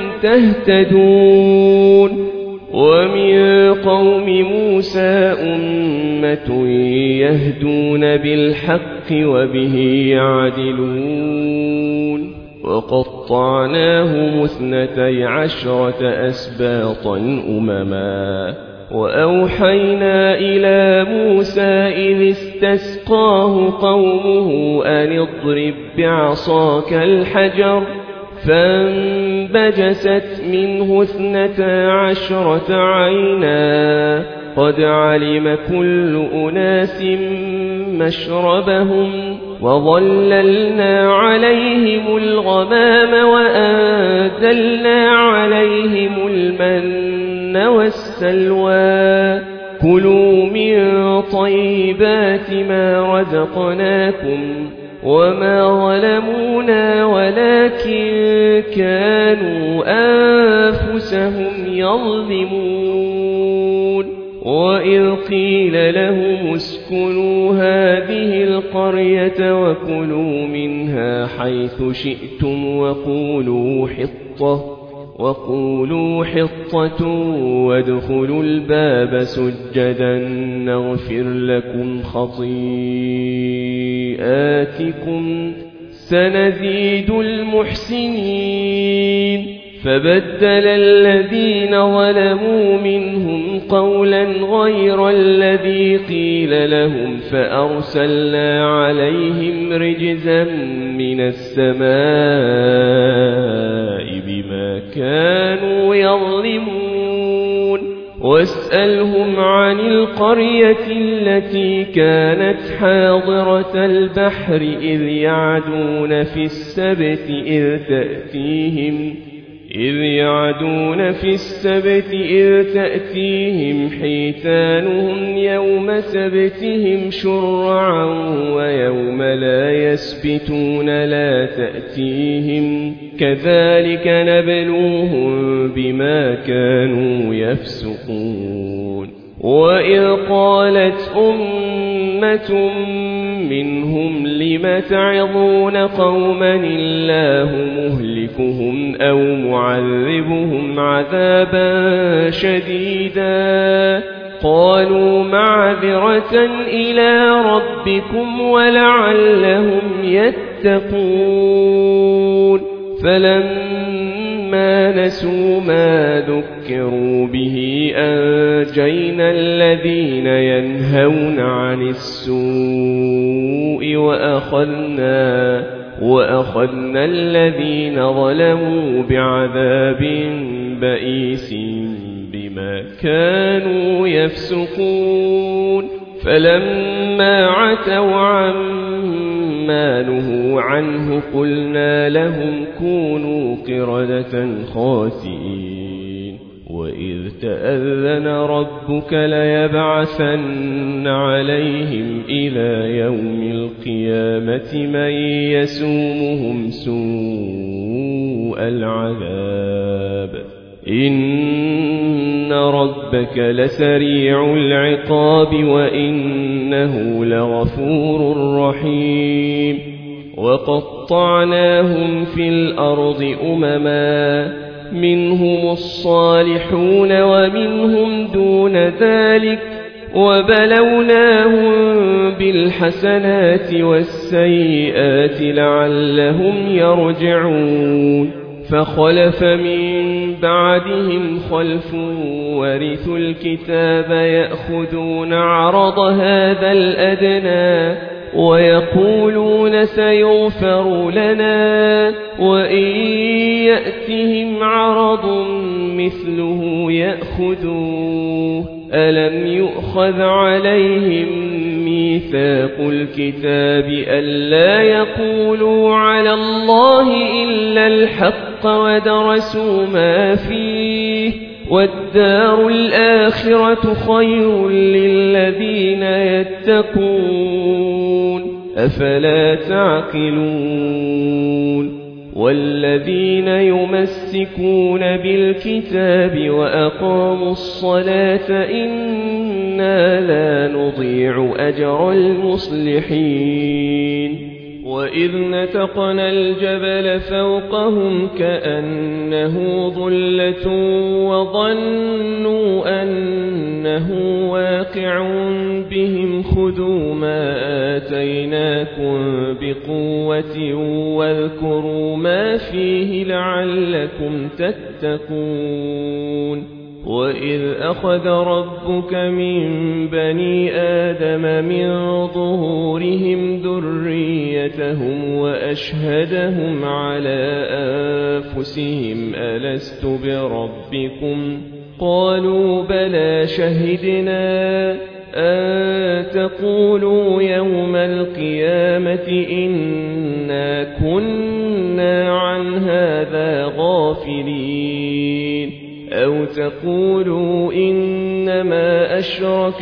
تهتدون ومن قوم موسى أمة يهدون بالحق وبه يعدلون وقطعناهم اثنتي عشرة أسباطا أمما وأوحينا إلى موسى إذ استسقاه قومه أن اضرب بعصاك الحجر فانبجست منه اثنتا عشرة عينا قد علم كل أناس مشربهم وظللنا عليهم الغمام وأنزلنا عليهم المن والسلوى كلوا من طيبات ما رزقناكم وما ظلمونا ولكن كانوا أنفسهم يظلمون وإذ قيل لهم اسكنوا هذه القرية وكلوا منها حيث شئتم وقولوا حطة وقولوا حطة وادخلوا الباب سجدا نغفر لكم خطيئاتكم سنزيد المحسنين فبدل الذين ظلموا منهم قولا غير الذي قيل لهم فأرسلنا عليهم رجزا من السماء بما كانوا يظلمون واسألهم عن القرية التي كانت حاضرة البحر إذ يعدون في السبت إذ تأتيهم إذ يعدون في السبت إذ تأتيهم حيتانهم يوم سبتهم شرعا ويوم لا يسبتون لا تأتيهم كذلك نبلوهم بما كانوا يفسقون وإذ قالت أمة منهم لم تعظون قوما الله مهلكهم أو معذبهم عذابا شديدا قالوا معذرة إلى ربكم ولعلهم يتقون فلما نسوا ما ذكروا به أنجينا الذين ينهون عن السوء وأخذنا, وأخذنا الذين ظلموا بعذاب بئيس بما كانوا يفسقون فلما عتوا عما نهوا عنه قلنا لهم كونوا قردة خاسئين وإذ تأذن ربك ليبعثن عليهم إلى يوم القيامة من يسومهم سوء العذاب إن ربك لسريع العقاب وإنه لغفور رحيم وقطعناهم في الأرض أمما منهم الصالحون ومنهم دون ذلك وبلوناهم بالحسنات والسيئات لعلهم يرجعون فخلف من بعدهم خلف ورثوا الكتاب يأخذون عرض هذا الأدنى ويقولون سيغفر لنا وإن يأتهم عرض مثله يأخذوه ألم يؤخذ عليهم ميثاق الكتاب ألا يقولوا على الله إلا الحق ودرسوا ما فيه والدار الآخرة خير للذين يتقون أفلا تعقلون والذين يمسكون بالكتاب وأقاموا الصلاة إنا لا نضيع أجر المصلحين وإذ نتقنا الجبل فوقهم كأنه ظلة وظنوا أنه واقع بهم خذوا ما آتيناكم بقوة واذكروا ما فيه لعلكم تتقون وإذ أخذ ربك من بني آدم من ظهورهم ذريتهم وأشهدهم على أنفسهم ألست بربكم قالوا بلى شهدنا أن تقولوا يوم القيامة إنا كنا عن هذا غافلين أو تقولوا إنما أشرك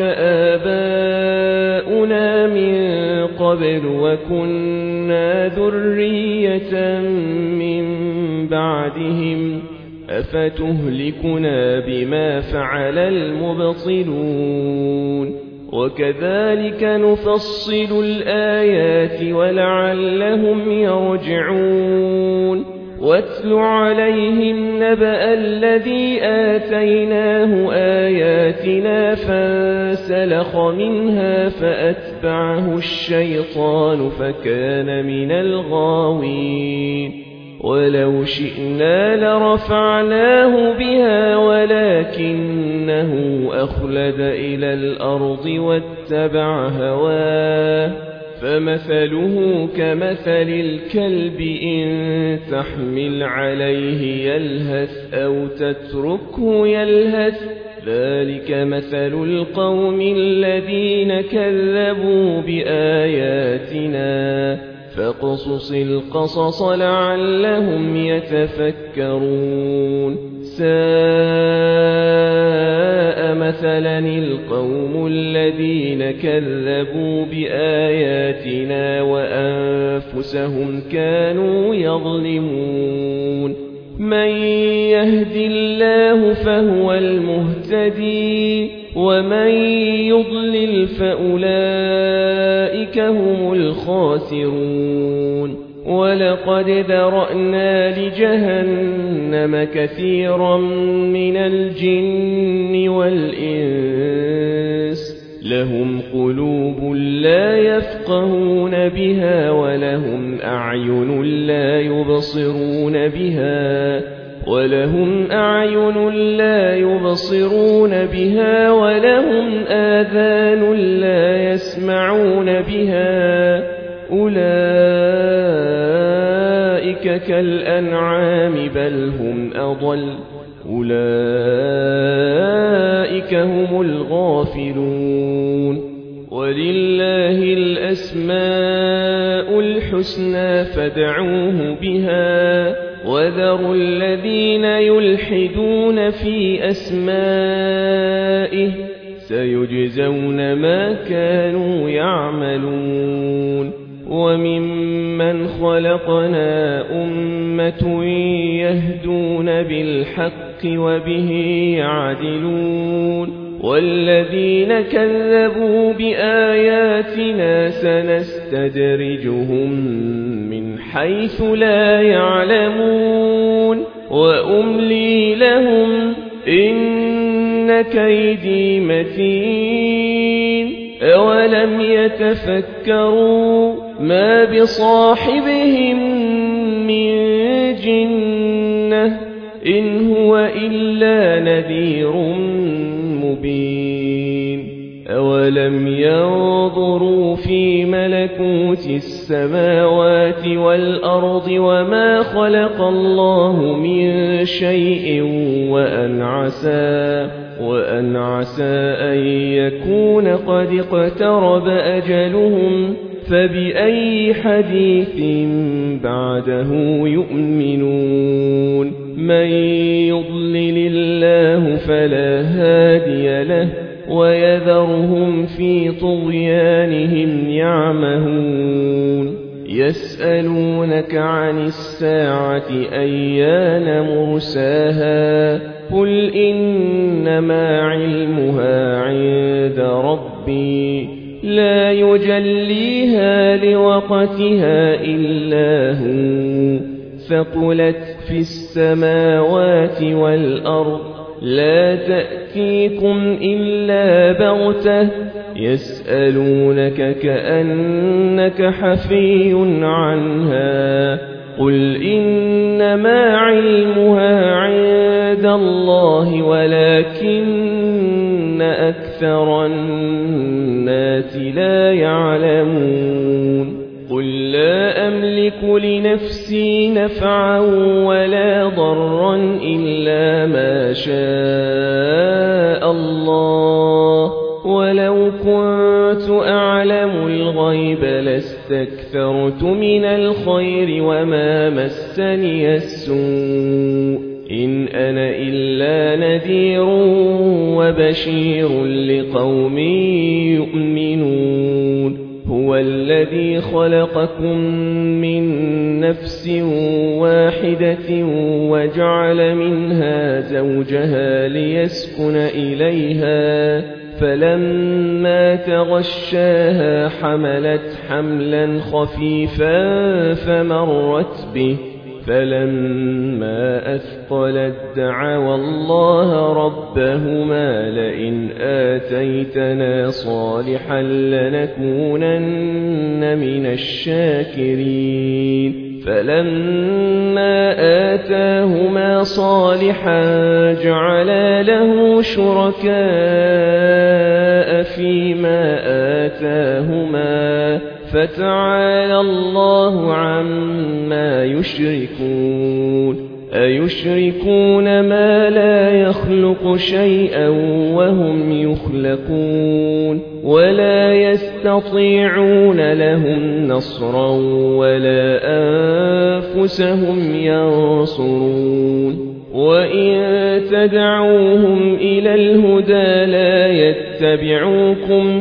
آباؤنا من قبل وكنا ذرية من بعدهم أفتهلكنا بما فعل المبطلون وكذلك نفصل الآيات ولعلهم يرجعون واتل عليهم نبأ الذي آتيناه آياتنا فانسلخ منها فأتبعه الشيطان فكان من الغاوين ولو شئنا لرفعناه بها ولكنه أخلد إلى الأرض واتبع هواه فمثله كمثل الكلب إن تحمل عليه يلهث أو تتركه يلهث ذلك مثل القوم الذين كذبوا بآياتنا فاقصص القصص لعلهم يتفكرون ساء مثلا القوم الذين كذبوا بآياتنا وأنفسهم كانوا يظلمون من يهد الله فهو المهتدي ومن يضلل فأولئك هم الخاسرون ولقد ذرأنا لجهنم كثيرا من الجن والإنس لهم قلوب لا يفقهون بها ولهم أعين لا يبصرون بها ولهم أعين لا يبصرون بها ولهم آذان لا يسمعون بها أولئك كالأنعام بل هم أضل أولئك هم الغافلون ولله الأسماء الحسنى فادعوه بها وذروا الذين يلحدون في أسمائه سيجزون ما كانوا يعملون وممن خلقنا أمة يهدون بالحق وبه يعدلون والذين كذبوا بآياتنا سنستدرجهم من حيث لا يعلمون وأملي لهم إن كيدي متين أولم يتفكروا ما بصاحبهم من جنة إن هو إلا نذير مبين أولم ينظروا في ملكوت السماوات والأرض وما خلق الله من شيء وأن عسى وأن عسى أن يكون قد اقترب أجلهم فبأي حديث بعده يؤمنون من يضلل الله فلا هادي له ويذرهم في طغيانهم يعمهون يسألونك عن الساعة أيان مرساها قل إنما علمها عند ربي لا يجليها لوقتها إلا هو ثقلت في السماوات والأرض لا تأتيكم إلا بغتة يسألونك كأنك حفي عنها قل إنما علمها عند الله ولكن أكثر الناس لا يعلمون قل لا أملك لنفسي نفعا ولا ضرا إلا ما شاء الله ولو كنت أعلم الغيب لاستكثرت من الخير وما مسني السوء إن أنا إلا نذير وبشير لقوم يؤمنون هو الذي خلقكم من نفس واحدة وجعل منها زوجها ليسكن إليها فلما تغشاها حملت حملا خفيفا فمرت به فلما أثقلت دعوا الله ربهما لئن آتيتنا صالحا لنكونن من الشاكرين فلما آتاهما صالحا جعلا له شركاء فيما آتاهما فتعالى الله عما يشركون أيشركون ما لا يخلق شيئا وهم يخلقون ولا يستطيعون لهم نصرا ولا أنفسهم ينصرون وإن تدعوهم إلى الهدى لا يتبعوكم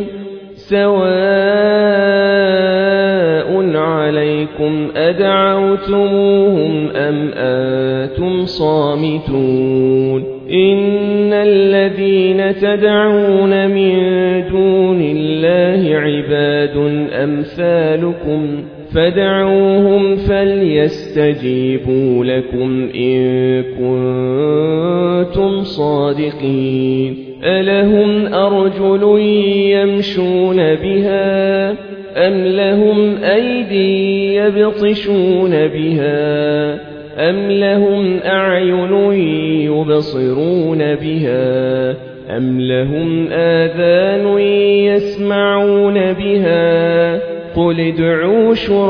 سواء عليكم أدعوتموهم أم أنتم صامتون إن الذين تدعون من دون الله عباد أمثالكم فادعوهم فليستجيبوا لكم إن كنتم صادقين ألهم أرجل يمشون بها أم لهم أيدي يبطشون بها أم لهم أعين يبصرون بها أم لهم آذان يسمعون بها قل ادعوا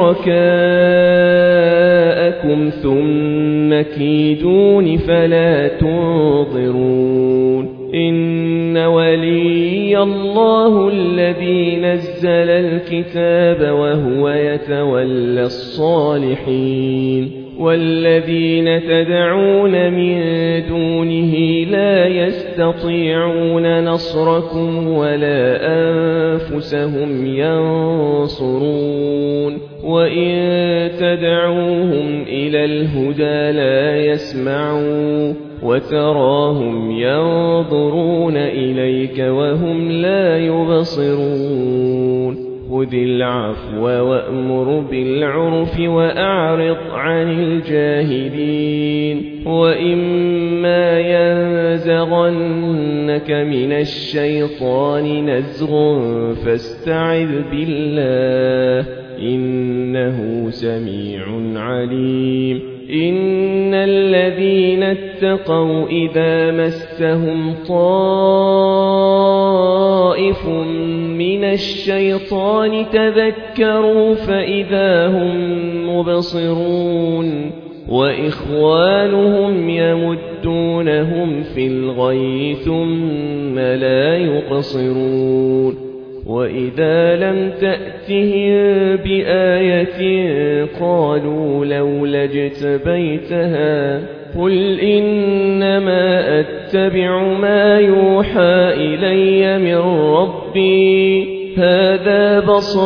شركاءكم ثم كيدون فلا تنظرون إن ولي الله الذي نزل الكتاب وهو يتولى الصالحين والذين تدعون من دونه لا يستطيعون نصركم ولا أنفسهم ينصرون وإن تدعوهم إلى الهدى لا يسمعوا وتراهم ينظرون إليك وهم لا يبصرون خذ العفو وأمر بالعرف وأعرض عن الجاهلين وإما ينزغنك من الشيطان نزغ فاستعذ بالله إنه سميع عليم إن الذين اتقوا إذا مسهم طائف من الشيطان تذكروا فإذا هم مبصرون وإخوانهم يمدونهم في الغي ثم لا يقصرون وإذا لم تأتهم بآية قالوا لولا اجتبيتها قل إنما أتبع ما يوحى إلي من ربي هذا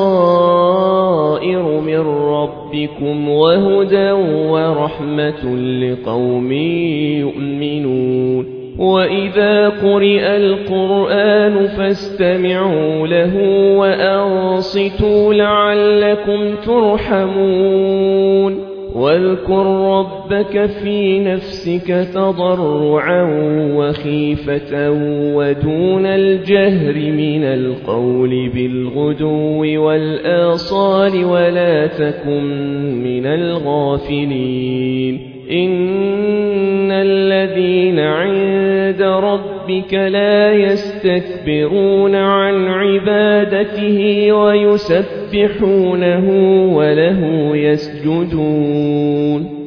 بصائر من ربكم وهدى ورحمة لقوم يؤمنون وإذا قرئ القرآن فاستمعوا له وأنصتوا لعلكم ترحمون واذكر ربك في نفسك تضرعا وخيفة ودون الجهر من القول بالغدو والآصال ولا تكن من الغافلين إن الذين عند ربك لا يستكبرون عن عبادته ويسبحونه وله يسجدون